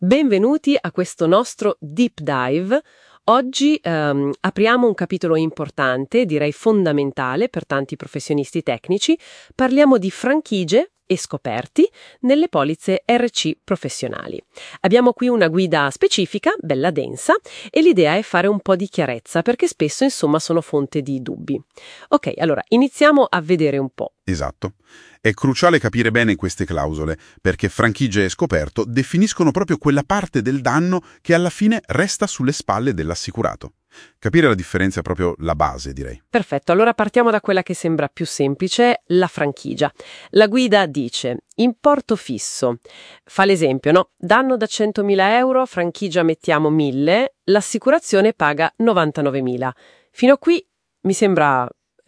Benvenuti a questo nostro deep dive. Oggi apriamo un capitolo importante, direi fondamentale per tanti professionisti tecnici. Parliamo di franchigie e scoperti nelle polizze RC professionali. Abbiamo qui una guida specifica, bella densa, e l'idea è fare un po' di chiarezza perché spesso, insomma, sono fonte di dubbi. Ok, allora iniziamo a vedere un po'. Esatto. È cruciale capire bene queste clausole, perché franchigia e scoperto definiscono proprio quella parte del danno che alla fine resta sulle spalle dell'assicurato. Capire la differenza è proprio la base, direi. Perfetto, allora partiamo da quella che sembra più semplice, la franchigia. La guida dice importo fisso. Fa l'esempio, no? Danno da 100.000 euro, franchigia mettiamo 1.000, l'assicurazione paga 99.000. Fino a qui mi sembra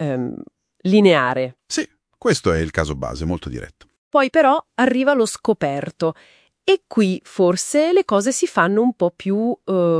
lineare. Sì, questo è il caso base, molto diretto. Poi però arriva lo scoperto. E qui forse le cose si fanno un po' più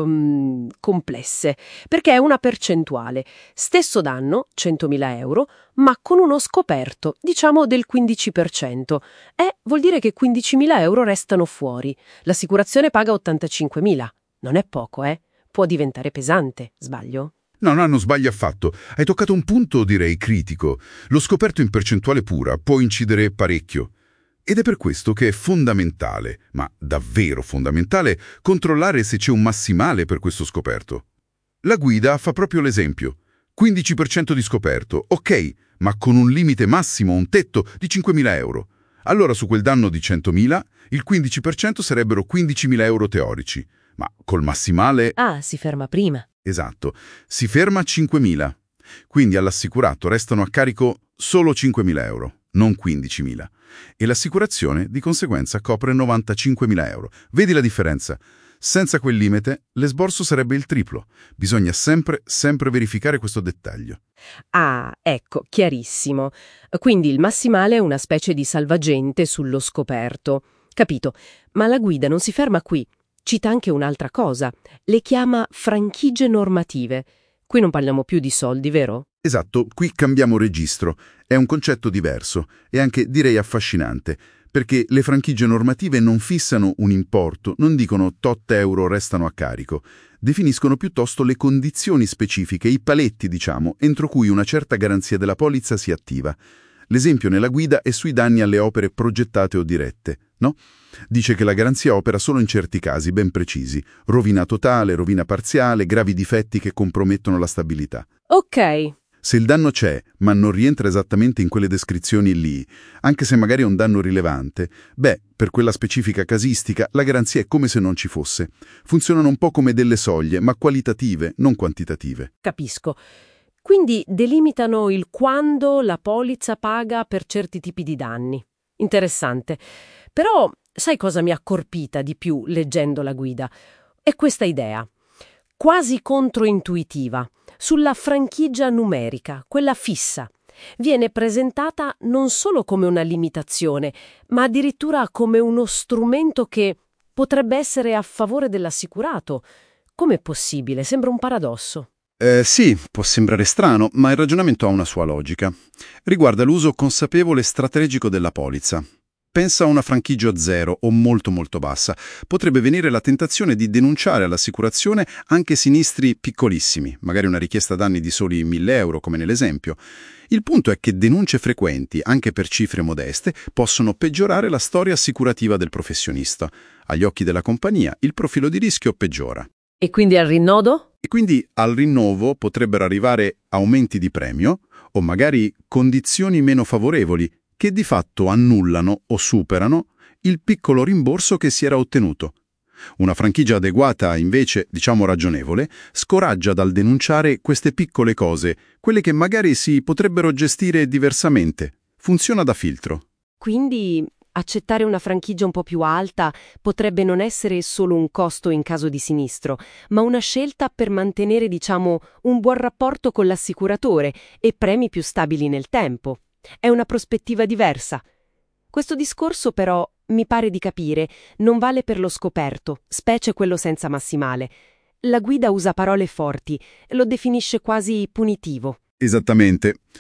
complesse, perché è una percentuale. Stesso danno, 100.000 euro, ma con uno scoperto, diciamo del 15%. Vuol dire che 15.000 euro restano fuori. L'assicurazione paga 85.000. Non è poco, Può diventare pesante, sbaglio? No, non sbagli affatto. Hai toccato un punto, direi, critico. Lo scoperto in percentuale pura può incidere parecchio. Ed è per questo che è fondamentale, ma davvero fondamentale, controllare se c'è un massimale per questo scoperto. La guida fa proprio l'esempio. 15% di scoperto, ok, ma con un limite massimo, un tetto di 5.000 euro. Allora su quel danno di 100.000, il 15% sarebbero 15.000 euro teorici. Ma col massimale... Ah, si ferma prima. Esatto, si ferma a 5.000. Quindi all'assicurato restano a carico solo 5.000 euro, non 15.000. E l'assicurazione, di conseguenza, copre 95.000 euro. Vedi la differenza? Senza quel limite, l'esborso sarebbe il triplo. Bisogna sempre verificare questo dettaglio. Ah, ecco, chiarissimo. Quindi il massimale è una specie di salvagente sullo scoperto. Capito, ma la guida non si ferma qui. Cita anche un'altra cosa. Le chiama franchigie normative. Qui non parliamo più di soldi, vero? Esatto, qui cambiamo registro. È un concetto diverso e anche, direi, affascinante, perché le franchigie normative non fissano un importo, non dicono tot euro restano a carico, definiscono piuttosto le condizioni specifiche, i paletti, diciamo, entro cui una certa garanzia della polizza si attiva. L'esempio nella guida è sui danni alle opere progettate o dirette, no? Dice che la garanzia opera solo in certi casi ben precisi, rovina totale, rovina parziale, gravi difetti che compromettono la stabilità. Ok. Se il danno c'è, ma non rientra esattamente in quelle descrizioni lì, anche se magari è un danno rilevante, per quella specifica casistica la garanzia è come se non ci fosse. Funzionano un po' come delle soglie, ma qualitative, non quantitative. Capisco. Quindi delimitano il quando la polizza paga per certi tipi di danni. Interessante. Però sai cosa mi ha colpita di più leggendo la guida? È questa idea, quasi controintuitiva, sulla franchigia numerica, quella fissa. Viene presentata non solo come una limitazione, ma addirittura come uno strumento che potrebbe essere a favore dell'assicurato. Com'è possibile? Sembra un paradosso. Sì, può sembrare strano, ma il ragionamento ha una sua logica. Riguarda l'uso consapevole e strategico della polizza. Pensa a una franchigia zero o molto molto bassa. Potrebbe venire la tentazione di denunciare all'assicurazione anche sinistri piccolissimi, magari una richiesta danni di soli 1.000 euro, come nell'esempio. Il punto è che denunce frequenti, anche per cifre modeste, possono peggiorare la storia assicurativa del professionista. Agli occhi della compagnia, il profilo di rischio peggiora. E quindi al rinnodo? E quindi al rinnovo potrebbero arrivare aumenti di premio o magari condizioni meno favorevoli che di fatto annullano o superano il piccolo rimborso che si era ottenuto. Una franchigia adeguata, invece, diciamo ragionevole, scoraggia dal denunciare queste piccole cose, quelle che magari si potrebbero gestire diversamente. Funziona da filtro. Quindi accettare una franchigia un po' più alta potrebbe non essere solo un costo in caso di sinistro, ma una scelta per mantenere, diciamo, un buon rapporto con l'assicuratore e premi più stabili nel tempo. È una prospettiva diversa. Questo discorso, però, mi pare di capire, non vale per lo scoperto, specie quello senza massimale. La guida usa parole forti, lo definisce quasi punitivo. Esattamente.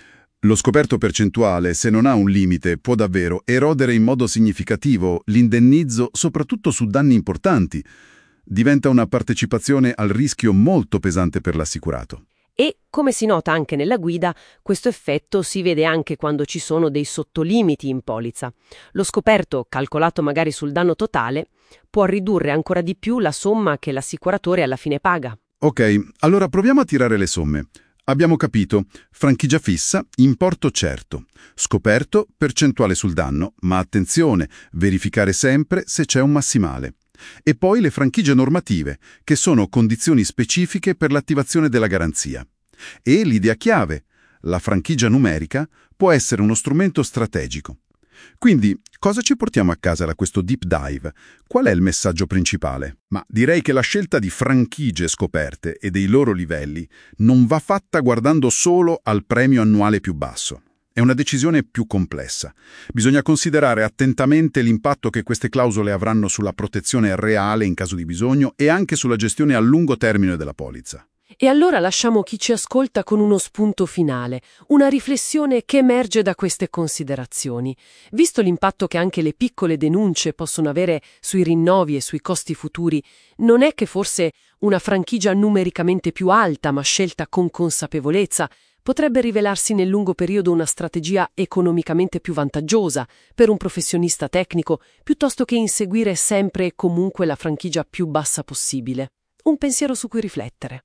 Lo scoperto percentuale, se non ha un limite, può davvero erodere in modo significativo l'indennizzo, soprattutto su danni importanti. Diventa una partecipazione al rischio molto pesante per l'assicurato. E, come si nota anche nella guida, questo effetto si vede anche quando ci sono dei sottolimiti in polizza. Lo scoperto, calcolato magari sul danno totale, può ridurre ancora di più la somma che l'assicuratore alla fine paga. Ok, allora proviamo a tirare le somme. Abbiamo capito, franchigia fissa, importo certo, scoperto, percentuale sul danno, ma attenzione, verificare sempre se c'è un massimale. E poi le franchigie normative, che sono condizioni specifiche per l'attivazione della garanzia. E l'idea chiave, la franchigia numerica può essere uno strumento strategico. Quindi, cosa ci portiamo a casa da questo deep dive? Qual è il messaggio principale? Ma direi che la scelta di franchigie scoperte e dei loro livelli non va fatta guardando solo al premio annuale più basso. È una decisione più complessa. Bisogna considerare attentamente l'impatto che queste clausole avranno sulla protezione reale in caso di bisogno e anche sulla gestione a lungo termine della polizza. E allora lasciamo chi ci ascolta con uno spunto finale, una riflessione che emerge da queste considerazioni. Visto l'impatto che anche le piccole denunce possono avere sui rinnovi e sui costi futuri, non è che forse una franchigia numericamente più alta ma scelta con consapevolezza potrebbe rivelarsi nel lungo periodo una strategia economicamente più vantaggiosa per un professionista tecnico, piuttosto che inseguire sempre e comunque la franchigia più bassa possibile? Un pensiero su cui riflettere.